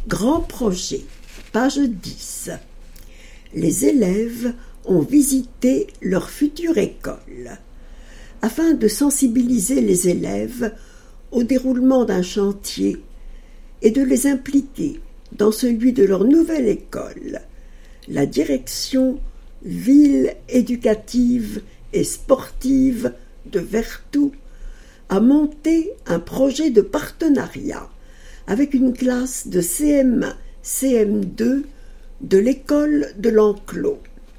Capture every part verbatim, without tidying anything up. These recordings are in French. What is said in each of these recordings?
Grand projet, page dix. Les élèves ont visité leur future école. Afin de sensibiliser les élèves au déroulement d'un chantier et de les impliquer dans celui de leur nouvelle école, la direction ville éducative et sportive de Vertou a monté un projet de partenariat avec une classe de C M un C M deux de l'école de l'Enclos.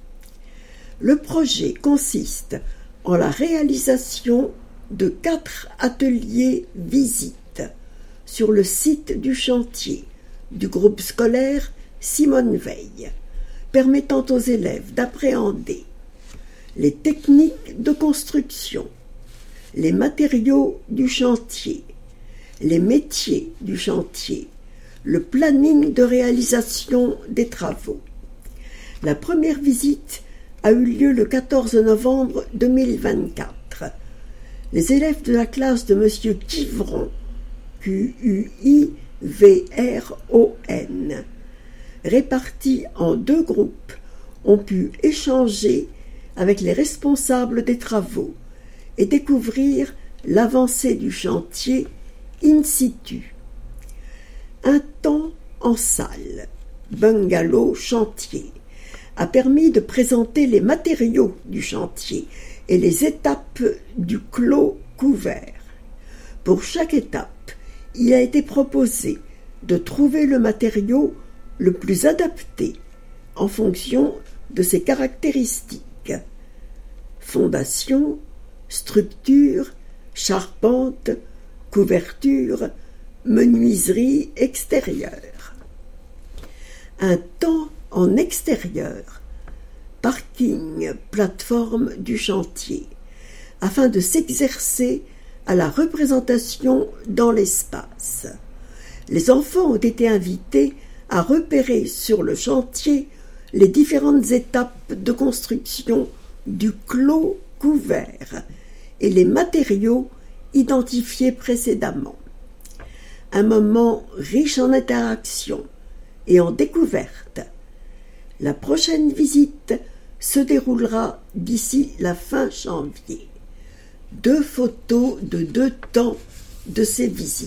Le projet consiste en la réalisation de quatre ateliers visites sur le site du chantier du groupe scolaire Simone Veil, permettant aux élèves d'appréhender les techniques de construction, les matériaux du chantier, les métiers du chantier, le planning de réalisation des travaux. La première visite a eu lieu le quatorze novembre deux mille vingt-quatre. Les élèves de la classe de M. Quivron, Q U I V R O N, répartis en deux groupes, ont pu échanger avec les responsables des travaux et découvrir l'avancée du chantier in situ. Un temps en salle, bungalow chantier, a permis de présenter les matériaux du chantier et les étapes du clos couvert. Pour chaque étape, il a été proposé de trouver le matériau le plus adapté en fonction de ses caractéristiques. Fondation, structure, charpente, couverture, menuiserie extérieure. Un temps en extérieur, parking, plateforme du chantier, afin de s'exercer à la représentation dans l'espace. Les enfants ont été invités à repérer sur le chantier les différentes étapes de construction du clos couvert et les matériaux identifiés précédemment. Un moment riche en interaction et en découverte. La prochaine visite se déroulera d'ici la fin janvier. Deux photos de deux temps de ces visites.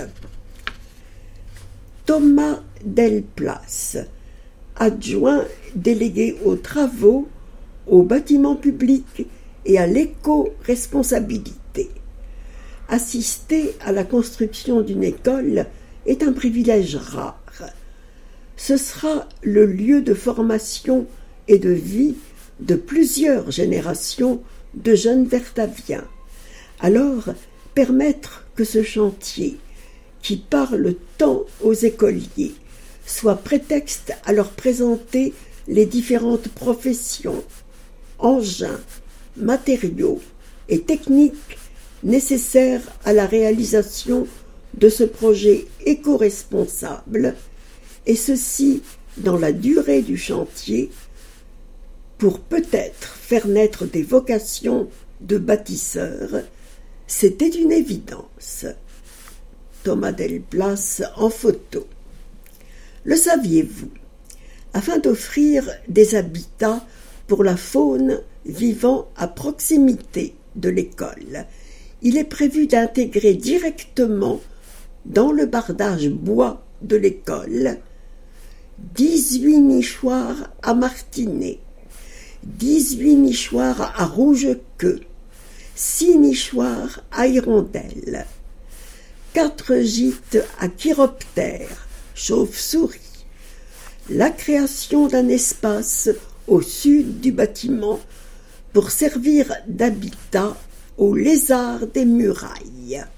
Thomas Delplace, adjoint délégué aux travaux, aux bâtiments publics et à l'éco-responsabilité. Assister à la construction d'une école est un privilège rare. Ce sera le lieu de formation et de vie de plusieurs générations de jeunes vertaviens. Alors, permettre que ce chantier, qui parle tant aux écoliers, soit prétexte à leur présenter les différentes professions, engins, matériaux et techniques nécessaires à la réalisation de ce projet éco-responsable, et ceci dans la durée du chantier, pour peut-être faire naître des vocations de bâtisseurs, c'était une évidence. Thomas Delplace en photo. Le saviez-vous? Afin d'offrir des habitats pour la faune vivant à proximité de l'école, il est prévu d'intégrer directement dans le bardage bois de l'école dix-huit nichoirs à martinet, dix-huit nichoirs à rouge-queue, six nichoirs à hirondelle, quatre gîtes à chiroptères, chauve-souris, la création d'un espace au sud du bâtiment pour servir d'habitat aux lézards des murailles.